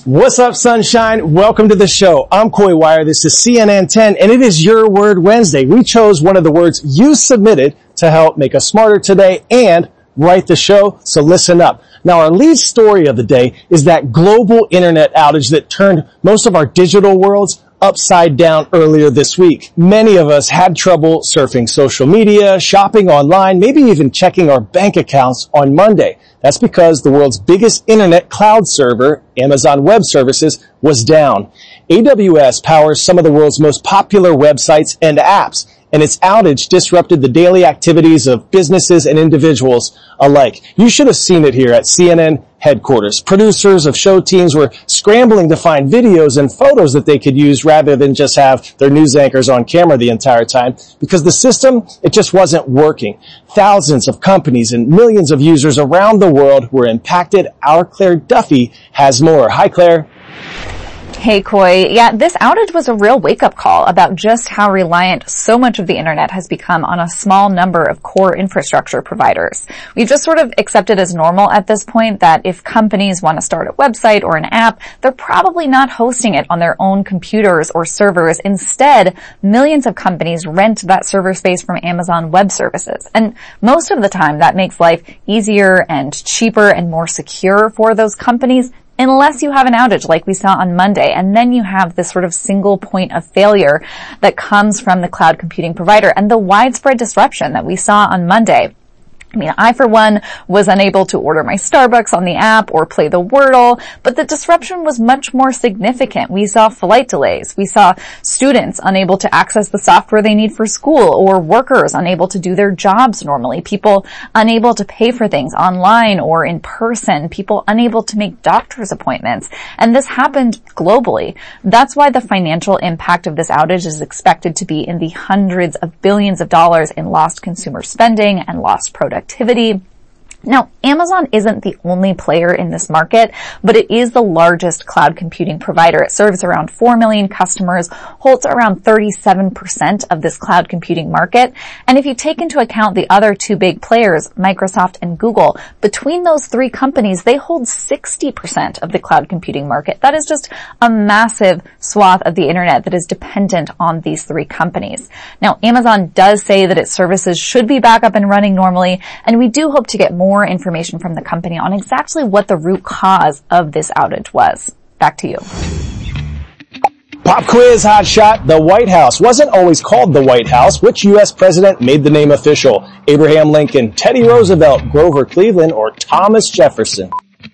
What's up, sunshine? Welcome to the show. I'm Coy Wire. This is CNN 10, and it is Your Word Wednesday. We chose one of the words you submitted to help make us smarter today and write the show, so listen up. Now, our lead story of the day is that global internet outage that turned most of our digital worlds upside down earlier this week. Many of us had trouble surfing social media, shopping online, maybe even checking our bank accounts on Monday. That's because the world's biggest internet cloud server, Amazon Web Services, was down. AWS powers some of the world's most popular websites and apps, and its outage disrupted the daily activities of businesses and individuals alike. You should have seen it here at CNN headquarters. Producers of show teams were scrambling to find videos and photos that they could use rather than just have their news anchors on camera the entire time, because the system, it just wasn't working. Thousands of companies and millions of users around the world were impacted. Our Claire Duffy has more. Hi, Claire. Hey, Coy. Yeah, this outage was a real wake-up call about just how reliant so much of the internet has become on a small number of core infrastructure providers. We've just sort of accepted as normal at this point that if companies want to start a website or an app, they're probably not hosting it on their own computers or servers. Instead, millions of companies rent that server space from Amazon Web Services. And most of the time, that makes life easier and cheaper and more secure for those companies, unless you have an outage like we saw on Monday, and then you have this sort of single point of failure that comes from the cloud computing provider and the widespread disruption that we saw on Monday. I mean, I, for one, was unable to order my Starbucks on the app or play the Wordle, but the disruption was much more significant. We saw flight delays. We saw students unable to access the software they need for school, or workers unable to do their jobs normally, people unable to pay for things online or in person, people unable to make doctor's appointments. And this happened globally. That's why the financial impact of this outage is expected to be in the hundreds of billions of dollars in lost consumer spending and lost productivity. Now, Amazon isn't the only player in this market, but it is the largest cloud computing provider. It serves around 4 million customers, holds around 37% of this cloud computing market. And if you take into account the other two big players, Microsoft and Google, between those three companies, they hold 60% of the cloud computing market. That is just a massive swath of the internet that is dependent on these three companies. Now, Amazon does say that its services should be back up and running normally, and we do hope to get more information from the company on exactly what the root cause of this outage was. Back to you. Pop quiz, hot shot. The White House wasn't always called the White House. Which U.S. president made the name official? Abraham Lincoln, Teddy Roosevelt, Grover Cleveland, or Thomas Jefferson?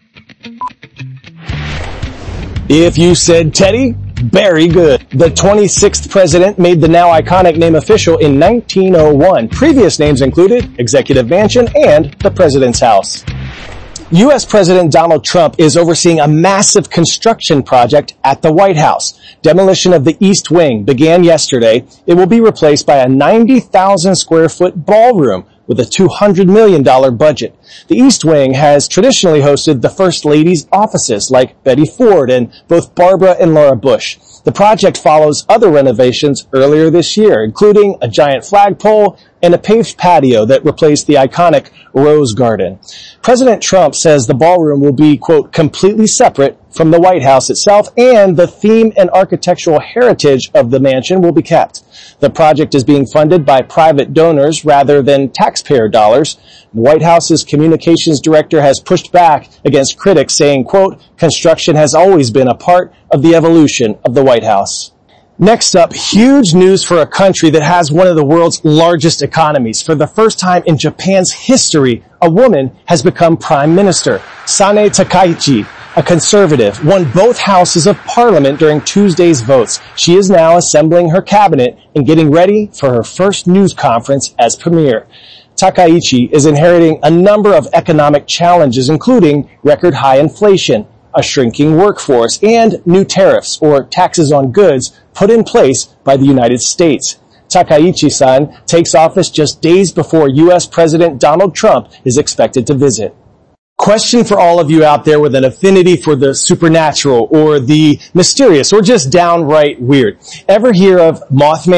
If you said Teddy, very good. The 26th president made the now iconic name official in 1901. Previous names included Executive Mansion and the President's House. U.S. President Donald Trump is overseeing a massive construction project at the White House. Demolition of the East Wing began yesterday. It will be replaced by a 90,000 square foot ballroom with a $200 million budget. The East Wing has traditionally hosted the First Lady's offices like Betty Ford and both Barbara and Laura Bush. The project follows other renovations earlier this year, including a giant flagpole and a paved patio that replaced the iconic Rose Garden. President Trump says the ballroom will be, quote, completely separate from the White House itself, and the theme and architectural heritage of the mansion will be kept. The project is being funded by private donors rather than taxpayer dollars. The White House's communications director has pushed back against critics, saying, quote, construction has always been a part of the evolution of the White House. Next up, huge news for a country that has one of the world's largest economies. For the first time in Japan's history, a woman has become prime minister. Sanae Takaichi, a conservative, won both houses of parliament during Tuesday's votes. She is now assembling her cabinet and getting ready for her first news conference as premier. Takaichi is inheriting a number of economic challenges, including record high inflation, a shrinking workforce, and new tariffs or taxes on goods put in place by the United States. Takaichi-san takes office just days before U.S. President Donald Trump is expected to visit. Question for all of you out there with an affinity for the supernatural or the mysterious or just downright weird. Ever hear of Mothman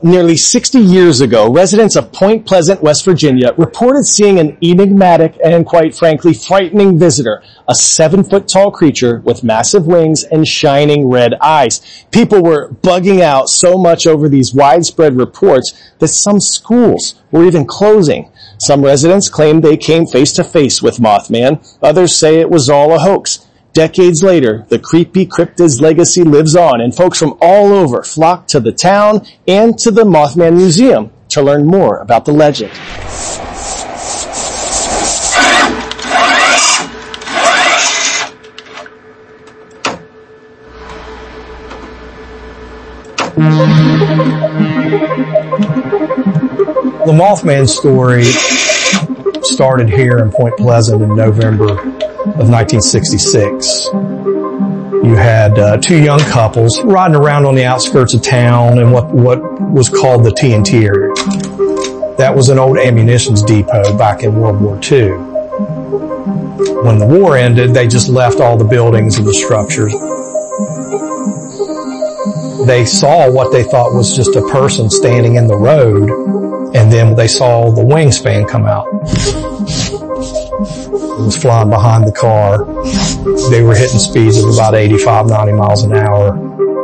Nearly 60 years ago, residents of Point Pleasant, West Virginia, reported seeing an enigmatic and, quite frankly, frightening visitor, a 7-foot-tall creature with massive wings and shining red eyes. People were bugging out so much over these widespread reports that some schools were even closing. Some residents claimed they came face-to-face with Mothman. Others say it was all a hoax. Decades later, the creepy cryptid's legacy lives on, and folks from all over flock to the town and to the Mothman Museum to learn more about the legend. The Mothman story started here in Point Pleasant in November of 1966. You had two young couples riding around on the outskirts of town in what was called the TNT area. That was an old ammunitions depot back in World War II. When the war ended, they just left all the buildings and the structures. They saw what they thought was just a person standing in the road, and then they saw the wingspan come out. It was flying behind the car. They were hitting speeds of about 85, 90 miles an hour.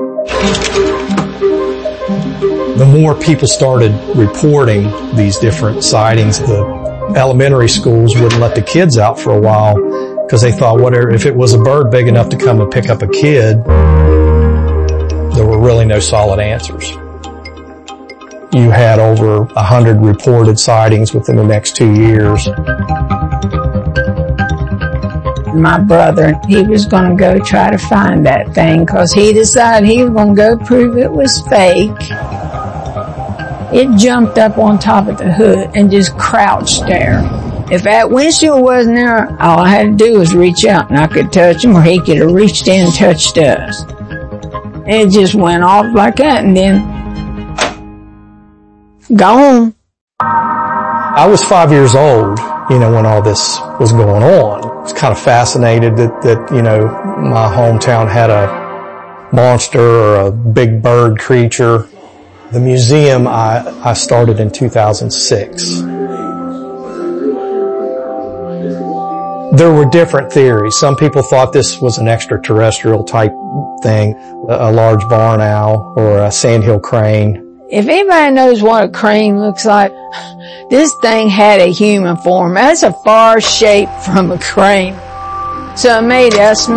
The more people started reporting these different sightings, the elementary schools wouldn't let the kids out for a while because they thought, if it was a bird big enough to come and pick up a kid, there were really no solid answers. You had over 100 reported sightings within the next 2 years. My brother, he was going to go try to find that thing because he decided he was going to go prove it was fake. It jumped up on top of the hood and just crouched there. If that windshield wasn't there, all I had to do was reach out and I could touch him, or he could have reached in and touched us. It just went off like that and then gone. I was 5 years old, when all this was going on. I was kind of fascinated that my hometown had a monster or a big bird creature. The museum I started in 2006. There were different theories. Some people thought this was an extraterrestrial type thing, a large barn owl or a sandhill crane. If anybody knows what a crane looks like, this thing had a human form. That's a far shape from a crane. So it made us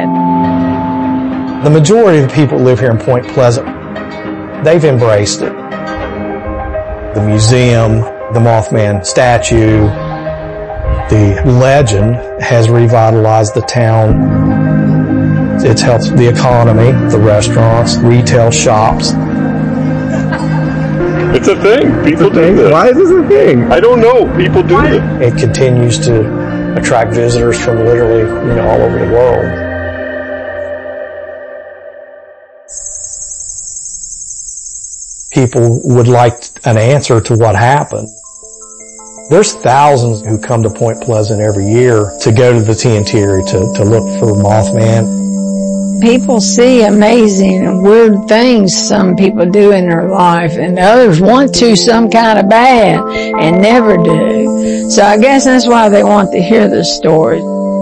mad. The majority of the people who live here in Point Pleasant, they've embraced it. The museum, the Mothman statue, the legend has revitalized the town. It's helped the economy, the restaurants, retail shops. It's a thing. People do this. Why is this a thing? I don't know. People do it. It continues to attract visitors from literally, all over the world. People would like an answer to what happened. There's thousands who come to Point Pleasant every year to go to the TNT area to look for Mothman. People see amazing and weird things some people do in their life, and others want to some kind of bad and never do. So I guess that's why they want to hear the story.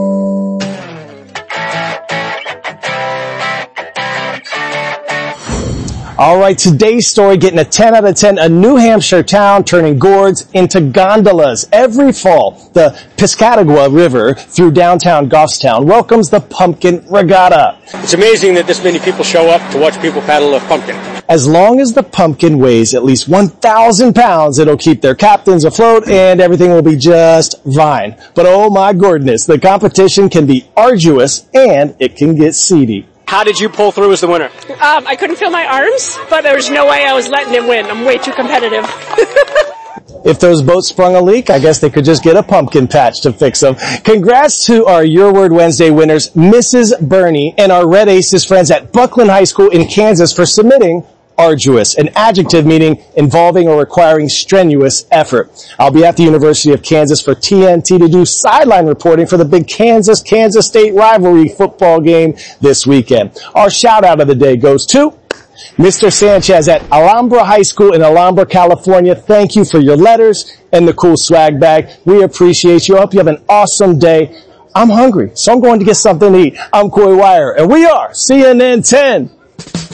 All right, today's story getting a 10 out of 10. A New Hampshire town turning gourds into gondolas. Every fall, the Piscataqua River through downtown Goffstown welcomes the Pumpkin Regatta. It's amazing that this many people show up to watch people paddle a pumpkin. As long as the pumpkin weighs at least 1,000 pounds, it'll keep their captains afloat and everything will be just fine. But oh my goodness, the competition can be arduous and it can get seedy. How did you pull through as the winner? I couldn't feel my arms, but there was no way I was letting him win. I'm way too competitive. If those boats sprung a leak, I guess they could just get a pumpkin patch to fix them. Congrats to our Your Word Wednesday winners, Mrs. Bernie, and our Red Aces friends at Buckland High School in Kansas for submitting arduous, an adjective meaning involving or requiring strenuous effort. I'll be at the University of Kansas for TNT to do sideline reporting for the big Kansas State rivalry football game this weekend. Our shout out of the day goes to Mr. Sanchez at Alhambra High School in Alhambra, California, thank you for your letters and the cool swag bag. We appreciate you. I hope you have an awesome day. I'm hungry, so I'm going to get something to eat. I'm Coy Wire, and we are CNN 10.